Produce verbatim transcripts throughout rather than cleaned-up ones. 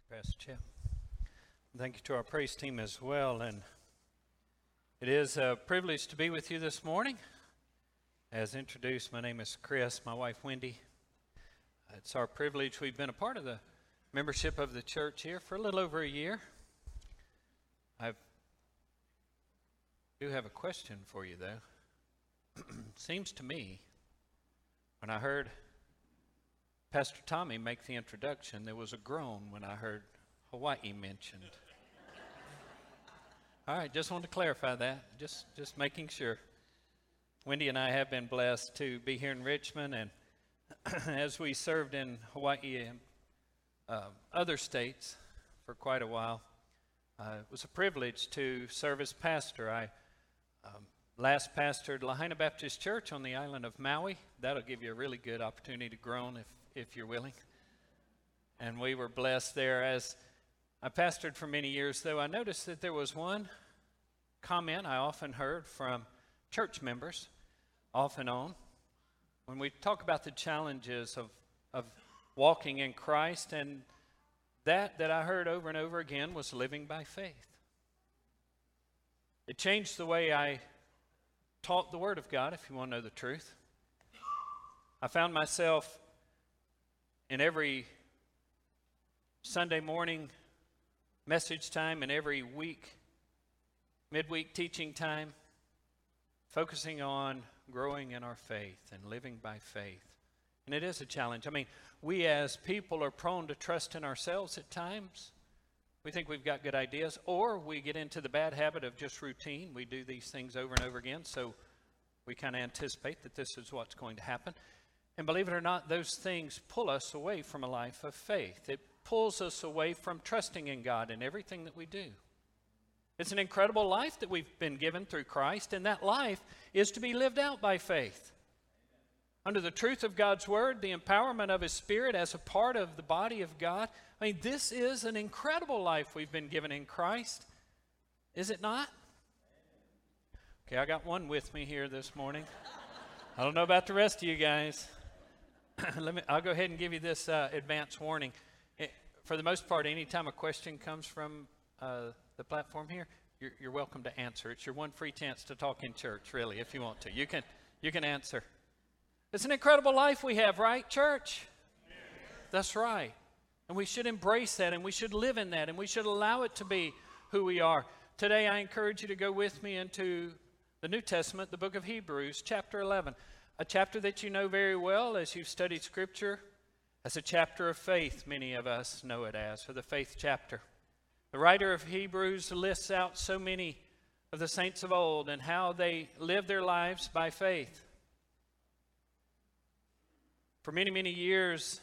Pastor Chip. Thank you to our praise team as well. And it is a privilege to be with you this morning. As introduced, my name is Chris, my wife Wendy. It's our privilege. We've been a part of the membership of the church here for a little over a year. I do have a question for you, though. Seems to me, when I heard Pastor Tommy make the introduction, there was a groan when I heard Hawaii mentioned. All right, just wanted to clarify that, just just making sure. Wendy and I have been blessed to be here in Richmond, and as we served in Hawaii and uh, other states for quite a while, uh, it was a privilege to serve as pastor. I um, last pastored Lahaina Baptist Church on the island of Maui. That'll give you a really good opportunity to groan if if you're willing. And we were blessed there. As I pastored for many years, though, I noticed that there was one comment I often heard from church members, off and on, when we talk about the challenges of, of walking in Christ, and that that I heard over and over again was living by faith. It changed the way I taught the Word of God, if you want to know the truth. I found myself in every Sunday morning message time and every week, midweek teaching time, focusing on growing in our faith and living by faith. And it is a challenge. I mean, we as people are prone to trust in ourselves at times. We think we've got good ideas, or we get into the bad habit of just routine. We do these things over and over again, so we kind of anticipate that this is what's going to happen. And believe it or not, those things pull us away from a life of faith. It pulls us away from trusting in God in everything that we do. It's an incredible life that we've been given through Christ, and that life is to be lived out by faith. Under the truth of God's Word, the empowerment of His Spirit as a part of the body of God. I mean, this is an incredible life we've been given in Christ. Is it not? Okay, I got one with me here this morning. I don't know about the rest of you guys. Let me, I'll go ahead and give you this uh, advance warning. It, for the most part, anytime a question comes from uh, the platform here, you're, you're welcome to answer. It's your one free chance to talk in church, really, if you want to. You can, you can answer. It's an incredible life we have, right, church? Yes. That's right. And we should embrace that, and we should live in that, and we should allow it to be who we are. Today, I encourage you to go with me into the New Testament, the book of Hebrews, chapter eleven. A chapter that you know very well as you've studied Scripture, as a chapter of faith, many of us know it as, or the faith chapter. The writer of Hebrews lists out so many of the saints of old and how they lived their lives by faith. For many, many years,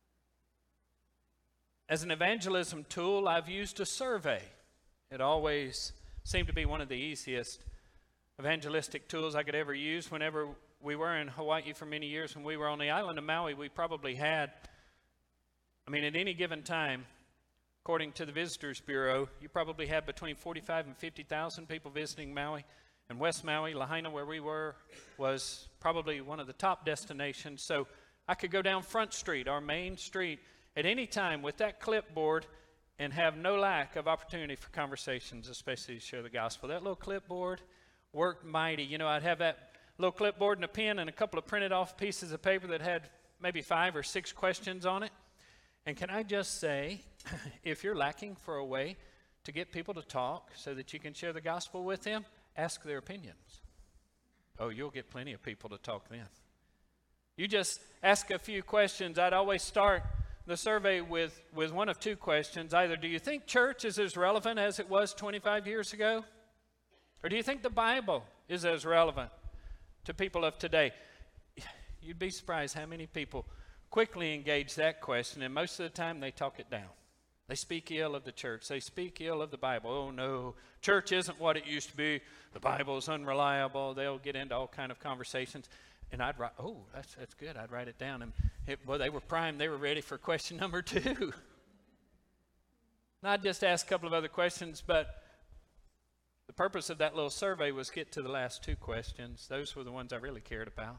as an evangelism tool, I've used a survey. It always seemed to be one of the easiest evangelistic tools I could ever use. Whenever we were in Hawaii for many years, when we were on the island of Maui, we probably had, I mean, at any given time, according to the Visitors Bureau, you probably had between forty-five and fifty thousand people visiting Maui. And West Maui, Lahaina, where we were, was probably one of the top destinations. So I could go down Front Street, our main street, at any time with that clipboard and have no lack of opportunity for conversations, especially to share the gospel. That little clipboard worked mighty. You know, I'd have that little clipboard and a pen and a couple of printed off pieces of paper that had maybe five or six questions on it. And can I just say, if you're lacking for a way to get people to talk so that you can share the gospel with them, ask their opinions. Oh, you'll get plenty of people to talk then. You just ask a few questions. I'd always start the survey with, with one of two questions. Either, do you think church is as relevant as it was twenty-five years ago? Or do you think the Bible is as relevant to people of today? You'd be surprised how many people quickly engage that question, and most of the time they talk it down. They speak ill of the church. They speak ill of the Bible. Oh, no, church isn't what it used to be. The Bible is unreliable. They'll get into all kind of conversations. And I'd write, oh, that's that's good. I'd write it down. And it, well, they were primed. They were ready for question number two. And I'd just ask a couple of other questions, but the purpose of that little survey was get to the last two questions. Those were the ones I really cared about.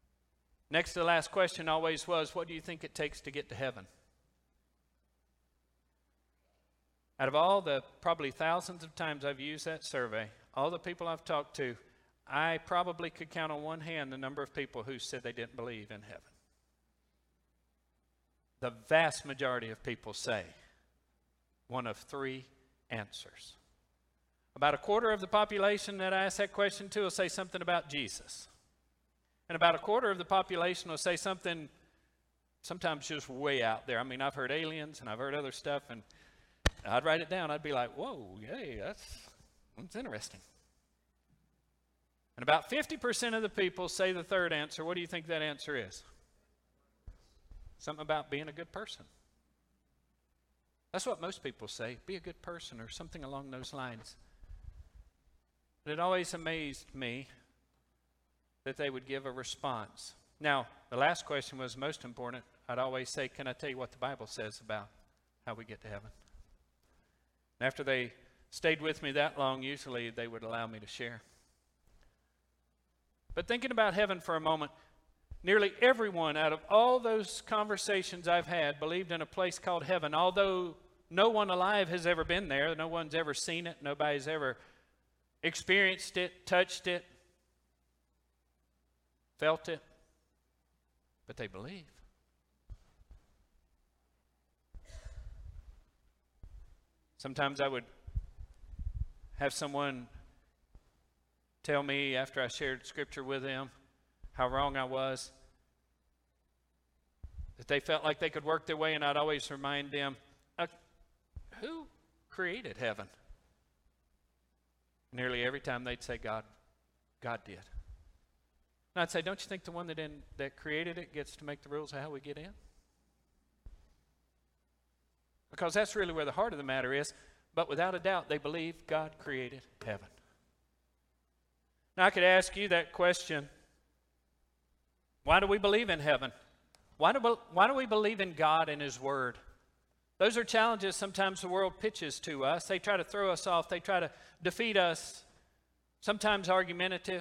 Next to the last question always was, what do you think it takes to get to heaven? Out of all the probably thousands of times I've used that survey, all the people I've talked to, I probably could count on one hand the number of people who said they didn't believe in heaven. The vast majority of people say one of three answers. About a quarter of the population that I ask that question to will say something about Jesus. And about a quarter of the population will say something sometimes just way out there. I mean, I've heard aliens and I've heard other stuff, and I'd write it down. I'd be like, whoa, yay, that's, that's interesting. And about fifty percent of the people say the third answer. What do you think that answer is? Something about being a good person. That's what most people say, be a good person or something along those lines. But it always amazed me that they would give a response. Now, the last question was most important. I'd always say, can I tell you what the Bible says about how we get to heaven? And after they stayed with me that long, usually they would allow me to share. But thinking about heaven for a moment, nearly everyone out of all those conversations I've had believed in a place called heaven, although no one alive has ever been there. No one's ever seen it. Nobody's ever experienced it, touched it, felt it. But they believe. Sometimes I would have someone tell me after I shared Scripture with them how wrong I was, that they felt like they could work their way, and I'd always remind them, uh, who created heaven? Nearly every time they'd say, God, God did. And I'd say, don't you think the one that, in, that created it gets to make the rules of how we get in? Because that's really where the heart of the matter is. But without a doubt, they believe God created heaven. Now, I could ask you that question. Why do we believe in heaven? Why do, we, why do we believe in God and His Word? Those are challenges sometimes the world pitches to us. They try to throw us off. They try to defeat us, sometimes argumentative.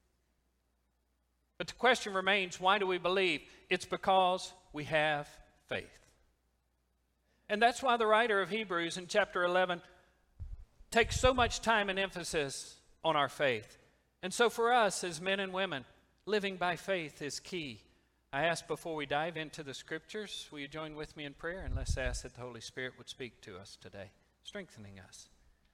But the question remains, why do we believe? It's because we have faith. And that's why the writer of Hebrews in chapter eleven takes so much time and emphasis on our faith. And so for us as men and women, living by faith is key. I ask before we dive into the Scriptures, will you join with me in prayer? And let's ask that the Holy Spirit would speak to us today, strengthening us.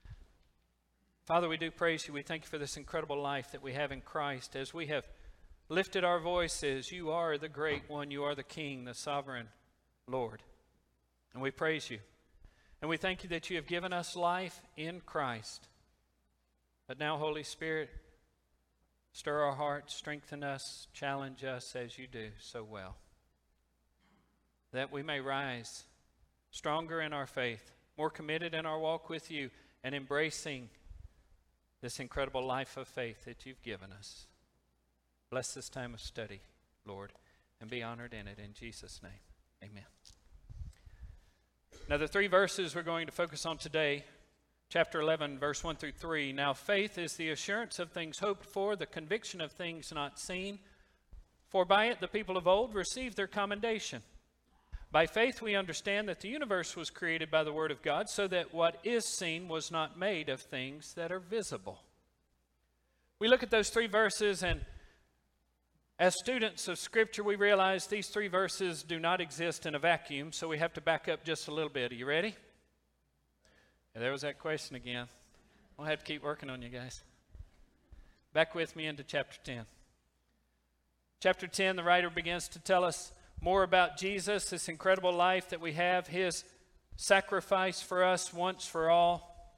Father, we do praise you. We thank you for this incredible life that we have in Christ. As we have lifted our voices, you are the great one. You are the King, the sovereign Lord. And we praise you. And we thank you that you have given us life in Christ. But now, Holy Spirit, stir our hearts, strengthen us, challenge us as you do so well. That we may rise stronger in our faith, more committed in our walk with you, and embracing this incredible life of faith that you've given us. Bless this time of study, Lord, and be honored in it. In Jesus' name, amen. Now, the three verses we're going to focus on today, chapter eleven, verse one through three. Now, faith is the assurance of things hoped for, the conviction of things not seen. For by it the people of old received their commendation. By faith we understand that the universe was created by the word of God, so that what is seen was not made of things that are visible. We look at those three verses, and as students of Scripture, we realize these three verses do not exist in a vacuum, so we have to back up just a little bit. Are you ready? Yeah, there was that question again. I'll have to keep working on you guys. Back with me into chapter ten. Chapter ten, the writer begins to tell us more about Jesus, this incredible life that we have, his sacrifice for us once for all.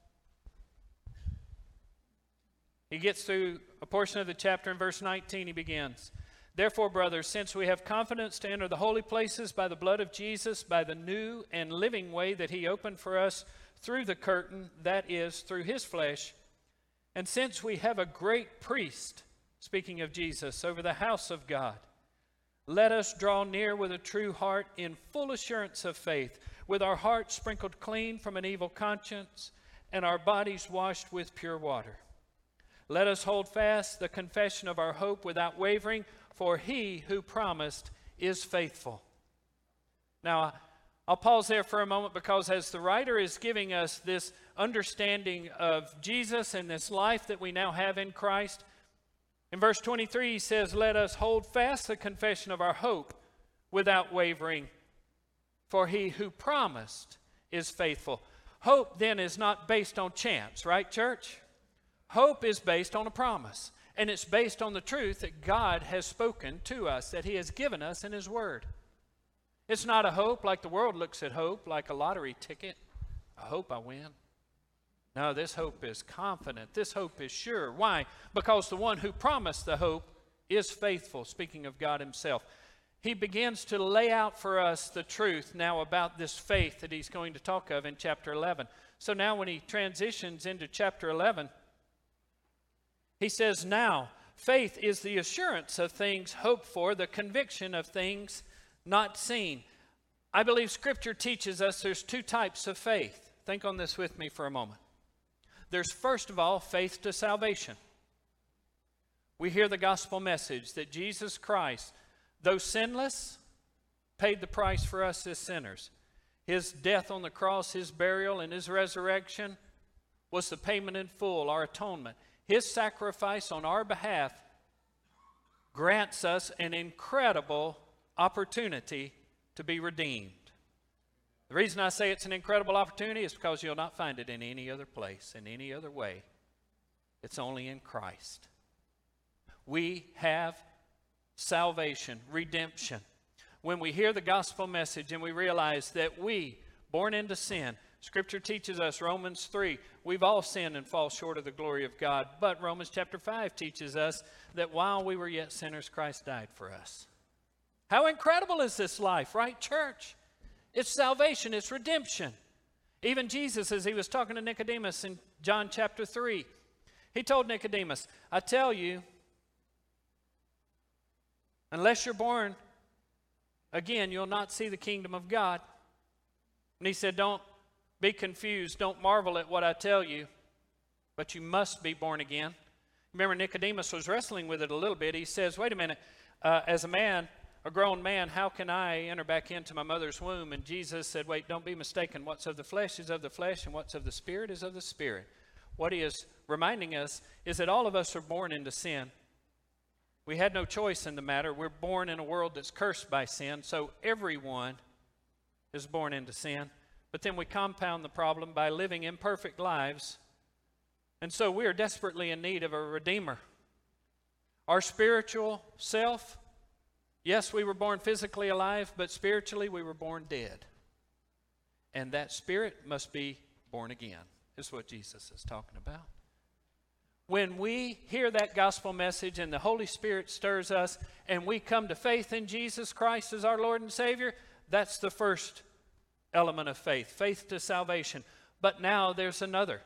He gets through a portion of the chapter in verse nineteen. He begins, "Therefore, brothers, since we have confidence to enter the holy places by the blood of Jesus, by the new and living way that he opened for us through the curtain, that is, through his flesh, and since we have a great priest," speaking of Jesus, "over the house of God, let us draw near with a true heart in full assurance of faith, with our hearts sprinkled clean from an evil conscience and our bodies washed with pure water. Let us hold fast the confession of our hope without wavering, for he who promised is faithful." Now, I'll pause there for a moment because as the writer is giving us this understanding of Jesus and this life that we now have in Christ, in verse twenty-three he says, "Let us hold fast the confession of our hope without wavering, for he who promised is faithful." Hope then is not based on chance, right, church? Hope is based on a promise, and it's based on the truth that God has spoken to us, that he has given us in his word. It's not a hope like the world looks at hope, like a lottery ticket. I hope I win. No, this hope is confident. This hope is sure. Why? Because the one who promised the hope is faithful, speaking of God himself. He begins to lay out for us the truth now about this faith that he's going to talk of in chapter eleven. So now when he transitions into chapter eleven, he says, "Now, faith is the assurance of things hoped for, the conviction of things not seen." I believe Scripture teaches us there's two types of faith. Think on this with me for a moment. There's first of all faith to salvation. We hear the gospel message that Jesus Christ, though sinless, paid the price for us as sinners. His death on the cross, his burial, and his resurrection was the payment in full, our atonement. His sacrifice on our behalf grants us an incredible opportunity to be redeemed. The reason I say it's an incredible opportunity is because you'll not find it in any other place, in any other way. It's only in Christ. We have salvation, redemption. When we hear the gospel message and we realize that we, born into sin, Scripture teaches us, Romans three, we've all sinned and fall short of the glory of God. But Romans chapter five teaches us that while we were yet sinners, Christ died for us. How incredible is this life, right, church? It's salvation, it's redemption. Even Jesus, as he was talking to Nicodemus in John chapter three, he told Nicodemus, "I tell you, unless you're born again, you'll not see the kingdom of God." And he said, "Don't be confused, don't marvel at what I tell you, but you must be born again." Remember, Nicodemus was wrestling with it a little bit. He says, "Wait a minute, uh, as a man, a grown man, how can I enter back into my mother's womb?" And Jesus said, "Wait, don't be mistaken. What's of the flesh is of the flesh, and what's of the spirit is of the spirit." What he is reminding us is that all of us are born into sin. We had no choice in the matter. We're born in a world that's cursed by sin, so everyone is born into sin. But then we compound the problem by living imperfect lives. And so we are desperately in need of a Redeemer. Our spiritual self, yes, we were born physically alive, but spiritually we were born dead. And that spirit must be born again, is what Jesus is talking about. When we hear that gospel message and the Holy Spirit stirs us and we come to faith in Jesus Christ as our Lord and Savior, that's the first element of faith, faith to salvation. But now there's another.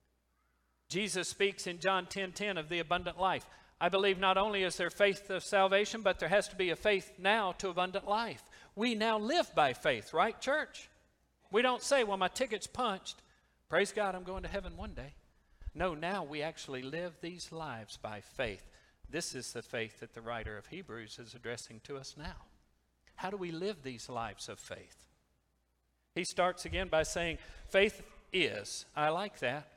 Jesus speaks in John ten ten of the abundant life. I believe not only is there faith of salvation, but there has to be a faith now to abundant life. We now live by faith, right, church? We don't say, "Well, my ticket's punched. Praise God, I'm going to heaven one day." No, now we actually live these lives by faith. This is the faith that the writer of Hebrews is addressing to us now. How do we live these lives of faith? He starts again by saying, faith is. I like that,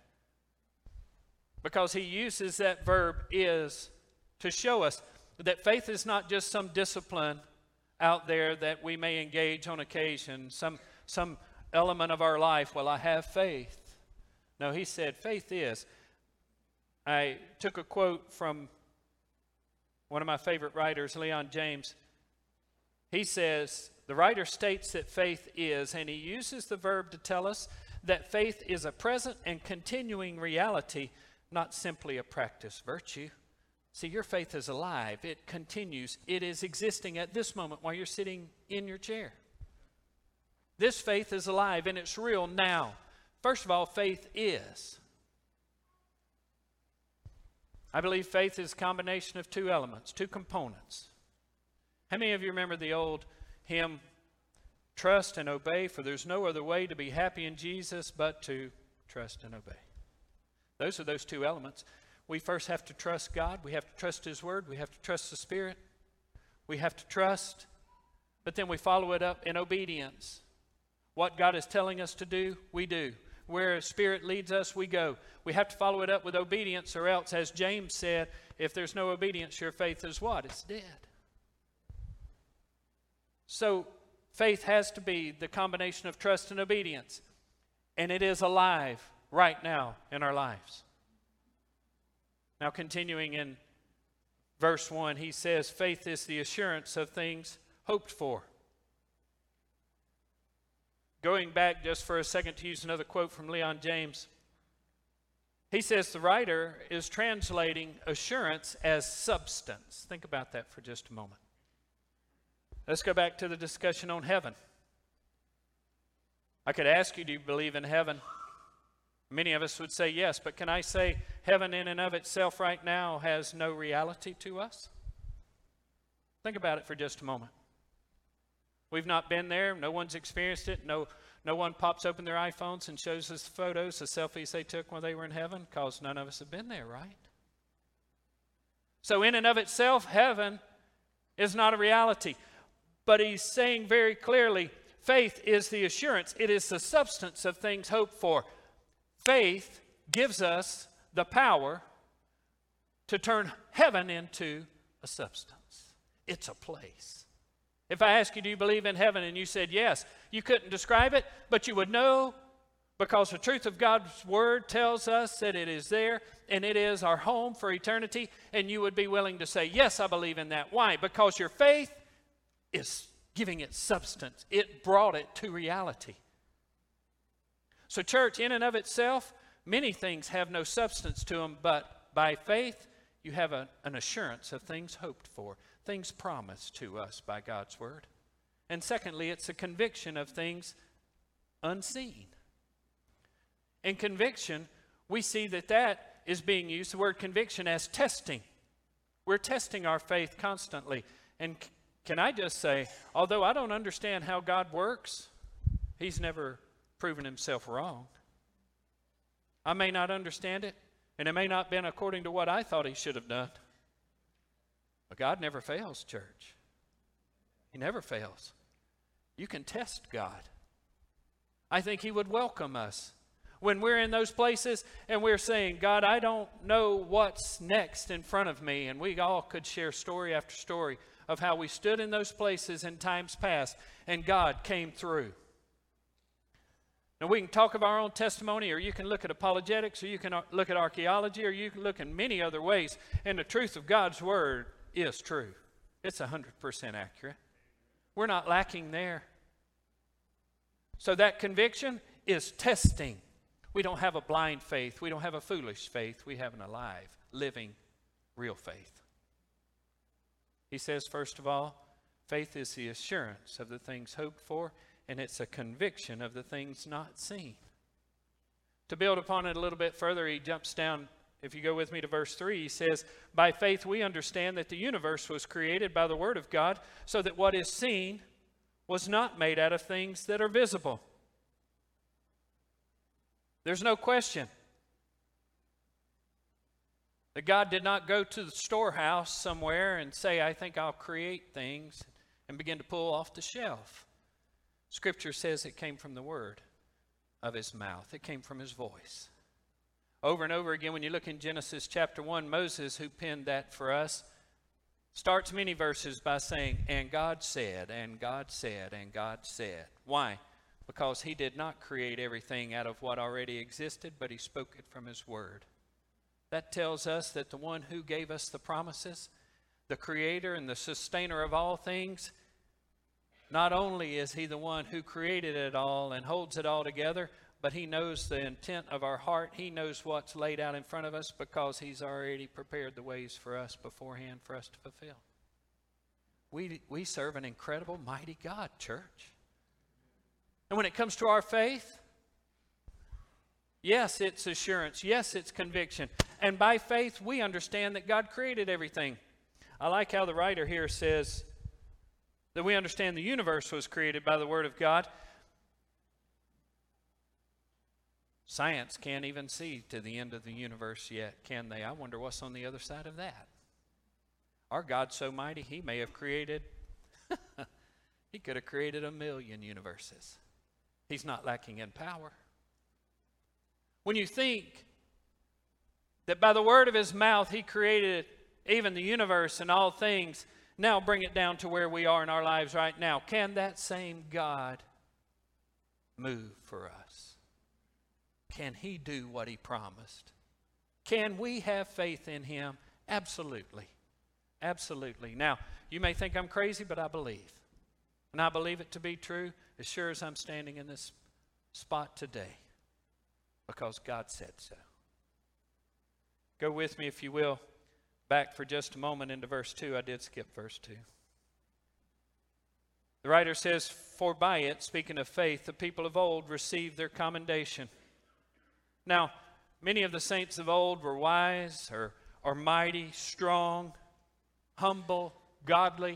because he uses that verb is to show us that faith is not just some discipline out there that we may engage on occasion, some, some element of our life. Well, I have faith. No, he said faith is. I took a quote from one of my favorite writers, Leon James. He says, the writer states that faith is, and he uses the verb to tell us that faith is a present and continuing reality, not simply a practice virtue. See, your faith is alive. It continues. It is existing at this moment while you're sitting in your chair. This faith is alive and it's real now. First of all, faith is. I believe faith is a combination of two elements, two components. How many of you remember the old hymn, "Trust and obey, for there's no other way to be happy in Jesus but to trust and obey"? Those are those two elements. We first have to trust God. We have to trust His Word. We have to trust the Spirit. We have to trust, but then we follow it up in obedience. What God is telling us to do, we do. Where His Spirit leads us, we go. We have to follow it up with obedience, or else, as James said, if there's no obedience, your faith is what? It's dead. So faith has to be the combination of trust and obedience. And it is alive right now in our lives. Now continuing in verse one, he says, faith is the assurance of things hoped for. Going back just for a second to use another quote from Leon James. He says the writer is translating assurance as substance. Think about that for just a moment. Let's go back to the discussion on heaven. I could ask you, do you believe in heaven? Many of us would say yes, but can I say heaven in and of itself right now has no reality to us? Think about it for just a moment. We've not been there. No one's experienced it. No, no one pops open their iPhones and shows us the photos, the selfies they took when they were in heaven, because none of us have been there, right? So in and of itself, heaven is not a reality. But he's saying very clearly, faith is the assurance. It is the substance of things hoped for. Faith gives us the power to turn heaven into a substance. It's a place. If I ask you, do you believe in heaven? And you said yes, you couldn't describe it, but you would know, because the truth of God's word tells us that it is there, and it is our home for eternity, and you would be willing to say, yes, I believe in that. Why? Because your faith is giving it substance. It brought it to reality. So church, in and of itself, many things have no substance to them, but by faith, you have a, an assurance of things hoped for, things promised to us by God's word. And secondly, it's a conviction of things unseen. In conviction, we see that that is being used, the word conviction, as testing. We're testing our faith constantly. And c- can I just say, although I don't understand how God works, He's never proven Himself wrong. I may not understand it, and it may not have been according to what I thought He should have done. But God never fails, church. He never fails. You can test God. I think He would welcome us when we're in those places and we're saying, God, I don't know what's next in front of me. And we all could share story after story of how we stood in those places in times past and God came through. Now, we can talk of our own testimony, or you can look at apologetics, or you can look at archaeology, or you can look in many other ways. And the truth of God's word is true. It's one hundred percent accurate. We're not lacking there. So that conviction is testing. We don't have a blind faith. We don't have a foolish faith. We have an alive, living, real faith. He says, first of all, faith is the assurance of the things hoped for, and it's a conviction of the things not seen. To build upon it a little bit further, he jumps down. If you go with me to verse three, he says, by faith we understand that the universe was created by the word of God, so that what is seen was not made out of things that are visible. There's no question that God did not go to the storehouse somewhere and say, I think I'll create things, and begin to pull off the shelf. Scripture says it came from the word of His mouth. It came from His voice. Over and over again, when you look in Genesis chapter one, Moses, who penned that for us, starts many verses by saying, and God said, and God said, and God said. Why? Because He did not create everything out of what already existed, but He spoke it from His word. That tells us that the one who gave us the promises, the creator and the sustainer of all things, not only is He the one who created it all and holds it all together, but He knows the intent of our heart. He knows what's laid out in front of us, because He's already prepared the ways for us beforehand for us to fulfill. We, we serve an incredible, mighty God, church. And when it comes to our faith, yes, it's assurance. Yes, it's conviction. And by faith, we understand that God created everything. I like how the writer here says that we understand the universe was created by the word of God. Science can't even see to the end of the universe yet, can they? I wonder what's on the other side of that. Our God's so mighty, He may have created, He could have created a million universes. He's not lacking in power. When you think that by the word of his mouth he created even the universe and all things, now bring it down to where we are in our lives right now. Can that same God move for us? Can he do what he promised? Can we have faith in him? Absolutely. Absolutely. Now, you may think I'm crazy, but I believe. And I believe it to be true as sure as I'm standing in this spot today, because God said so. Go with me, if you will, back for just a moment into verse two. I did skip verse two. The writer says, for by it, speaking of faith, the people of old received their commendation. Now, many of the saints of old were wise or, or mighty, strong, humble, godly.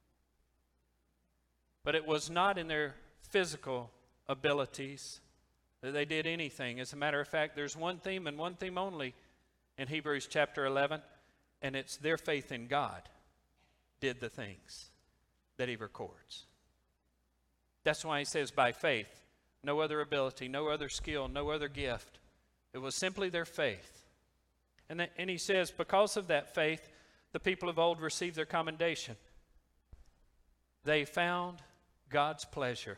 But it was not in their physical abilities that they did anything. As a matter of fact, there's one theme and one theme only in Hebrews chapter eleven, and it's their faith in God did the things that he records. That's why he says by faith, no other ability, no other skill, no other gift. It was simply their faith. And, that, and he says, because of that faith, the people of old received their commendation. They found God's pleasure.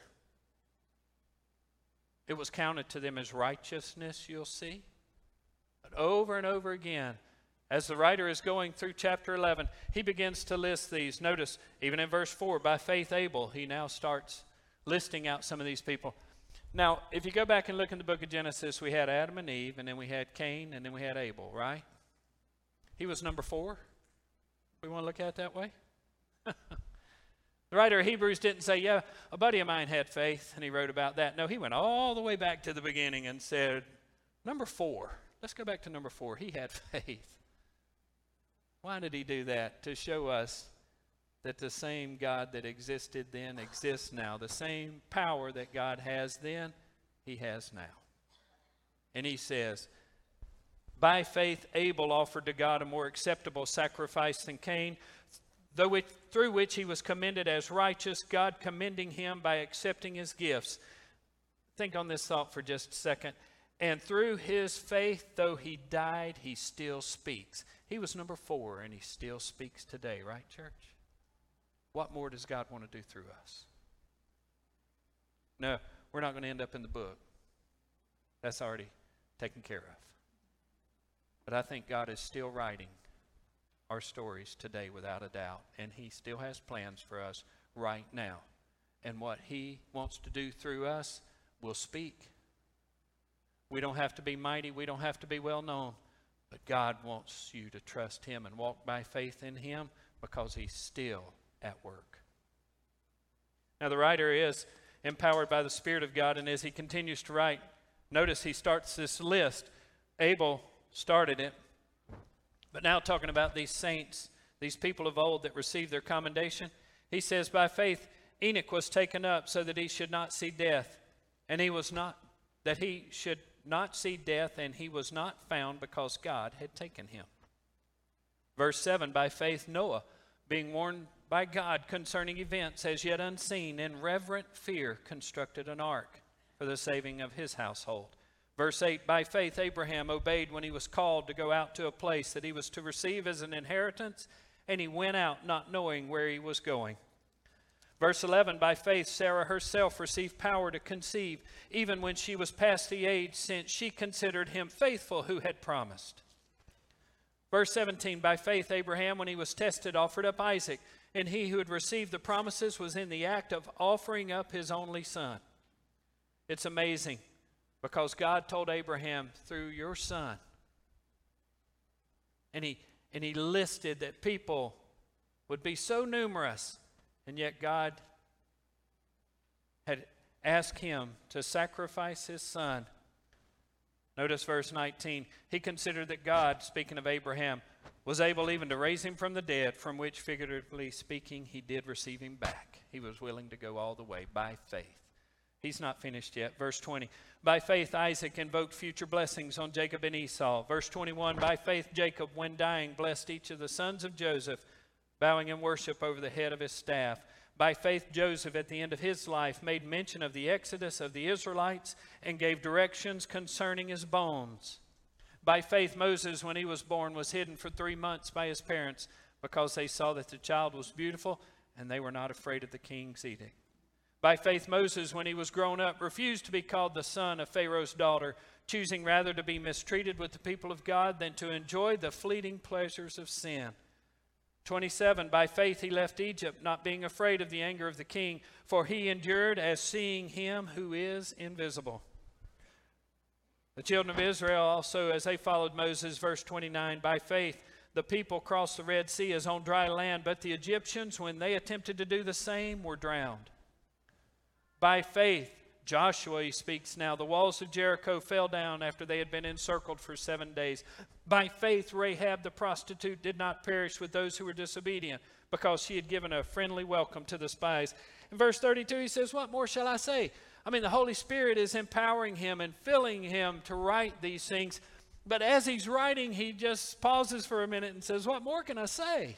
It was counted to them as righteousness, you'll see. But over and over again, as the writer is going through chapter eleven, he begins to list these. Notice, even in verse four, by faith Abel, he now starts listing out some of these people. Now, if you go back and look in the book of Genesis, we had Adam and Eve, and then we had Cain, and then we had Abel, right? He was number four. We want to look at it that way? The writer of Hebrews didn't say, yeah, a buddy of mine had faith, and he wrote about that. No, he went all the way back to the beginning and said, number four. Let's go back to number four. He had faith. Why did he do that? To show us that the same God that existed then exists now. The same power that God has then, he has now. And he says, by faith Abel offered to God a more acceptable sacrifice than Cain, though it, through which he was commended as righteous, God commending him by accepting his gifts. Think on this thought for just a second. And through his faith, though he died, he still speaks. He was number four, and he still speaks today, right, church? What more does God want to do through us? No, we're not going to end up in the book. That's already taken care of. But I think God is still writing our stories today without a doubt. And he still has plans for us right now. And what he wants to do through us will speak. We don't have to be mighty. We don't have to be well known. But God wants you to trust him and walk by faith in him, because he's still at work. Now the writer is empowered by the Spirit of God, and as he continues to write, notice he starts this list. Abel started it, but now talking about these saints, these people of old that received their commendation, he says, by faith Enoch was taken up so that he should not see death, and he was not, that he should not see death, and he was not found, because God had taken him. Verse seven, by faith Noah, being warned by God concerning events as yet unseen, in reverent fear constructed an ark for the saving of his household. Verse eight, by faith Abraham obeyed when he was called to go out to a place that he was to receive as an inheritance, and he went out not knowing where he was going. Verse eleven, by faith Sarah herself received power to conceive, even when she was past the age, since she considered him faithful who had promised. Verse seventeen, by faith Abraham, when he was tested, offered up Isaac, and he who had received the promises was in the act of offering up his only son. It's amazing, because God told Abraham, through your son, and he, and he listed that people would be so numerous, and yet God had asked him to sacrifice his son. Notice verse nineteen. He considered that God, speaking of Abraham, was able even to raise him from the dead, from which, figuratively speaking, he did receive him back. He was willing to go all the way by faith. He's not finished yet. Verse twenty. By faith Isaac invoked future blessings on Jacob and Esau. Verse twenty-one. By faith Jacob, when dying, blessed each of the sons of Joseph, bowing in worship over the head of his staff. By faith, Joseph, at the end of his life, made mention of the exodus of the Israelites and gave directions concerning his bones. By faith, Moses, when he was born, was hidden for three months by his parents because they saw that the child was beautiful and they were not afraid of the king's edict. By faith, Moses, when he was grown up, refused to be called the son of Pharaoh's daughter, choosing rather to be mistreated with the people of God than to enjoy the fleeting pleasures of sin. twenty-seven, by faith he left Egypt, not being afraid of the anger of the king, for he endured as seeing him who is invisible. The children of Israel also, as they followed Moses, verse twenty-nine, by faith the people crossed the Red Sea as on dry land, but the Egyptians, when they attempted to do the same, were drowned. By faith, Joshua, he speaks now, the walls of Jericho fell down after they had been encircled for seven days. By faith, Rahab the prostitute did not perish with those who were disobedient, because she had given a friendly welcome to the spies. In verse thirty-two, he says, what more shall I say? I mean, the Holy Spirit is empowering him and filling him to write these things. But as he's writing, he just pauses for a minute and says, what more can I say?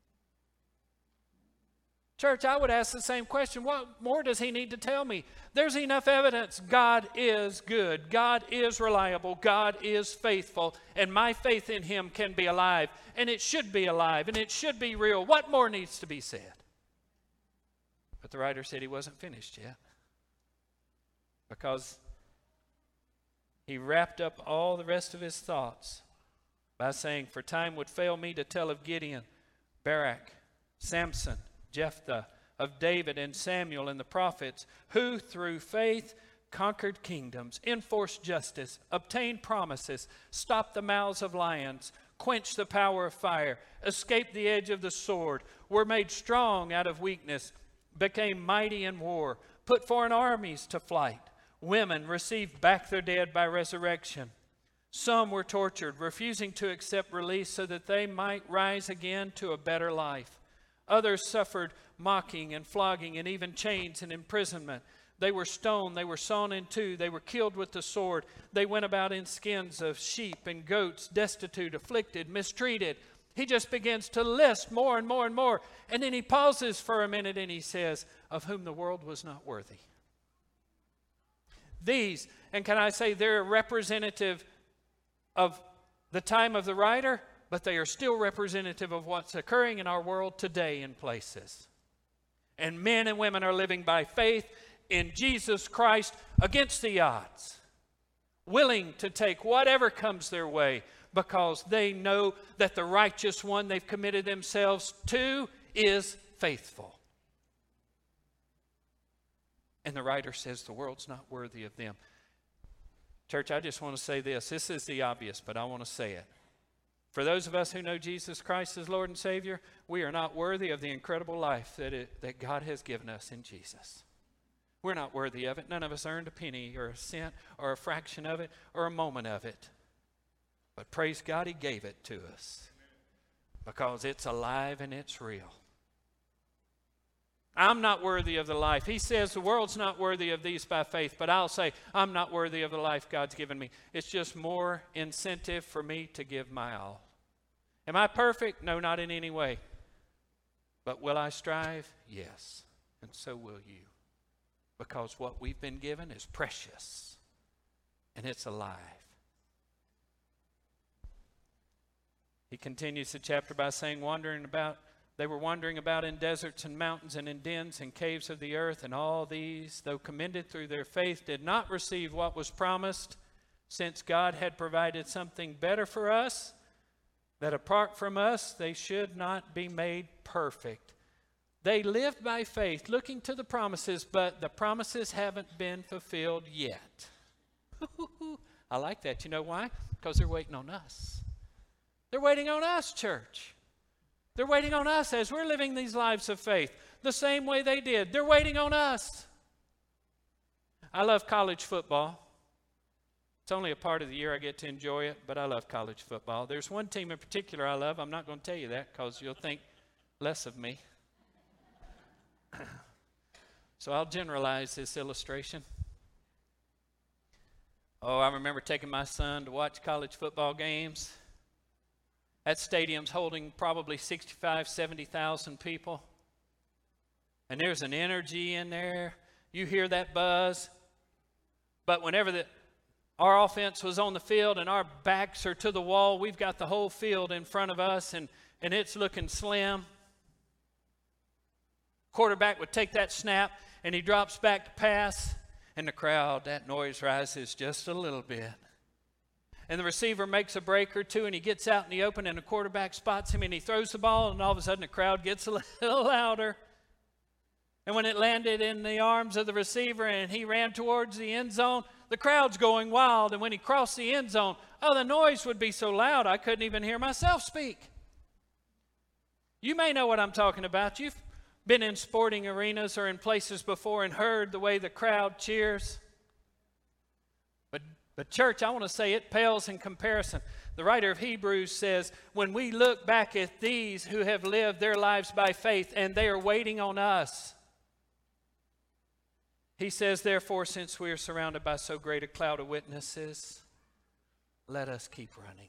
Church, I would ask the same question. What more does he need to tell me? There's enough evidence. God is good. God is reliable. God is faithful. And my faith in him can be alive. And it should be alive. And it should be real. What more needs to be said? But the writer said he wasn't finished yet. Because he wrapped up all the rest of his thoughts by saying, for time would fail me to tell of Gideon, Barak, Samson, Jephthah, of David and Samuel and the prophets, who through faith conquered kingdoms, enforced justice, obtained promises, stopped the mouths of lions, quenched the power of fire, escaped the edge of the sword, were made strong out of weakness, became mighty in war, put foreign armies to flight. Women received back their dead by resurrection. Some were tortured, refusing to accept release so that they might rise again to a better life. Others suffered mocking and flogging and even chains and imprisonment. They were stoned, they were sawn in two, they were killed with the sword. They went about in skins of sheep and goats, destitute, afflicted, mistreated. He just begins to list more and more and more. And then he pauses for a minute and he says, of whom the world was not worthy. These, and can I say they're representative of the time of the writer, but they are still representative of what's occurring in our world today in places. And men and women are living by faith in Jesus Christ against the odds, willing to take whatever comes their way because they know that the righteous one they've committed themselves to is faithful. And the writer says the world's not worthy of them. Church, I just want to say this. This is the obvious, but I want to say it. For those of us who know Jesus Christ as Lord and Savior, we are not worthy of the incredible life that, it, that God has given us in Jesus. We're not worthy of it. None of us earned a penny or a cent or a fraction of it or a moment of it. But praise God, he gave it to us because it's alive and it's real. I'm not worthy of the life. He says the world's not worthy of these by faith, but I'll say I'm not worthy of the life God's given me. It's just more incentive for me to give my all. Am I perfect? No, not in any way. But will I strive? Yes. And so will you. Because what we've been given is precious. And it's alive. He continues the chapter by saying, wandering about, they were wandering about in deserts and mountains and in dens and caves of the earth, and all these, though commended through their faith, did not receive what was promised, since God had provided something better for us, that apart from us they should not be made perfect. They lived by faith, looking to the promises, but the promises haven't been fulfilled yet. I like that. You know why? Because they're waiting on us. They're waiting on us, church. They're waiting on us as we're living these lives of faith the same way they did. They're waiting on us. I love college football. It's only a part of the year I get to enjoy it, but I love college football. There's one team in particular I love. I'm not going to tell you that because you'll think less of me. So I'll generalize this illustration. Oh, I remember taking my son to watch college football games. That stadium's holding probably sixty-five, seventy thousand people. And there's an energy in there. You hear that buzz. But whenever the, our offense was on the field and our backs are to the wall, we've got the whole field in front of us, and, and it's looking slim. Quarterback would take that snap, and he drops back to pass, and the crowd, that noise rises just a little bit. And the receiver makes a break or two, and he gets out in the open, and the quarterback spots him, and he throws the ball, and all of a sudden the crowd gets a little louder. And when it landed in the arms of the receiver and he ran towards the end zone, the crowd's going wild. And when he crossed the end zone, oh, the noise would be so loud I couldn't even hear myself speak. You may know what I'm talking about. You've been in sporting arenas or in places before and heard the way the crowd cheers. But, but church, I want to say it pales in comparison. The writer of Hebrews says, when we look back at these who have lived their lives by faith and they are waiting on us, he says, therefore, since we are surrounded by so great a cloud of witnesses, let us keep running.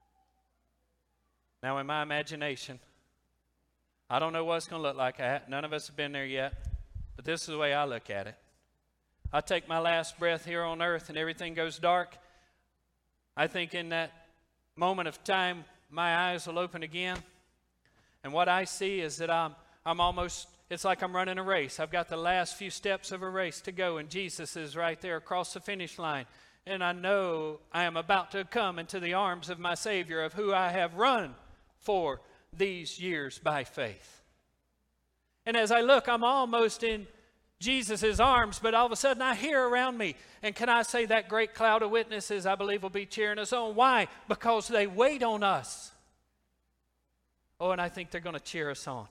Now, in my imagination, I don't know what it's going to look like. I, none of us have been there yet, but this is the way I look at it. I take my last breath here on earth and everything goes dark. I think in that moment of time, my eyes will open again. And what I see is that I'm, I'm almost... It's like I'm running a race. I've got the last few steps of a race to go, and Jesus is right there across the finish line. And I know I am about to come into the arms of my Savior, of who I have run for these years by faith. And as I look, I'm almost in Jesus' arms, but all of a sudden I hear around me. And can I say that great cloud of witnesses, I believe, will be cheering us on. Why? Because they wait on us. Oh, and I think they're going to cheer us on.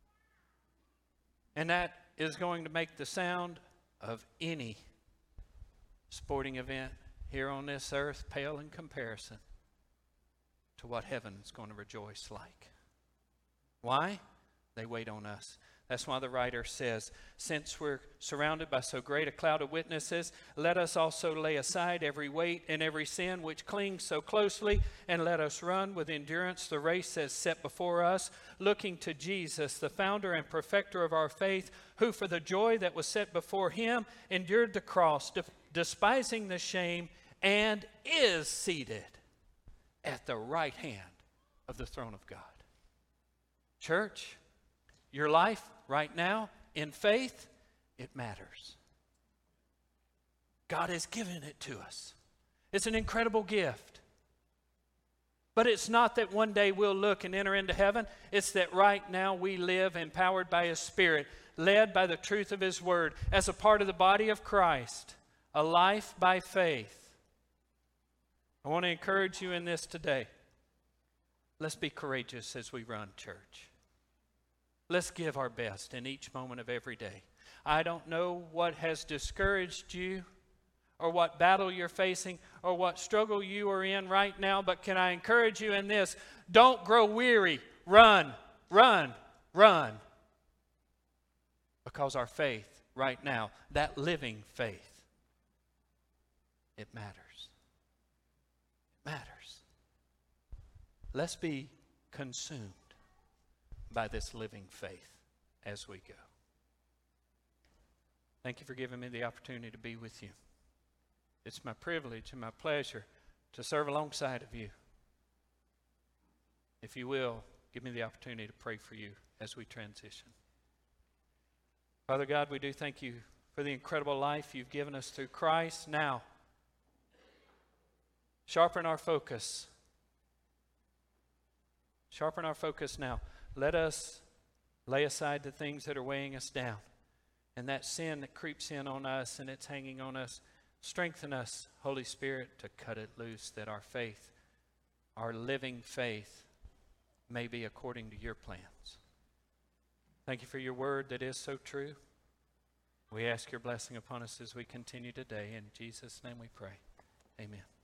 And that is going to make the sound of any sporting event here on this earth pale in comparison to what heaven's going to rejoice like. Why? They wait on us. That's why the writer says, since we're surrounded by so great a cloud of witnesses, let us also lay aside every weight and every sin which clings so closely, and let us run with endurance the race that's set before us, looking to Jesus, the founder and perfecter of our faith, who for the joy that was set before him endured the cross, de- despising the shame, and is seated at the right hand of the throne of God. Church, your life right now in faith, it matters. God has given it to us. It's an incredible gift. But it's not that one day we'll look and enter into heaven. It's that right now we live empowered by His Spirit, led by the truth of His Word, as a part of the body of Christ, a life by faith. I want to encourage you in this today. Let's be courageous as we run, church. Let's give our best in each moment of every day. I don't know what has discouraged you or what battle you're facing or what struggle you are in right now, but can I encourage you in this? Don't grow weary. Run, run, run. Because our faith right now, that living faith, it matters. It matters. Let's be consumed by this living faith as we go. Thank you for giving me the opportunity to be with you. It's my privilege and my pleasure to serve alongside of you. If you will, give me the opportunity to pray for you as we transition. Father God, we do thank you for the incredible life you've given us through Christ. Now, sharpen our focus. Sharpen our focus now. Let us lay aside the things that are weighing us down, and that sin that creeps in on us and it's hanging on us. Strengthen us, Holy Spirit, to cut it loose, that our faith, our living faith, may be according to your plans. Thank you for your word that is so true. We ask your blessing upon us as we continue today. In Jesus' name we pray. Amen.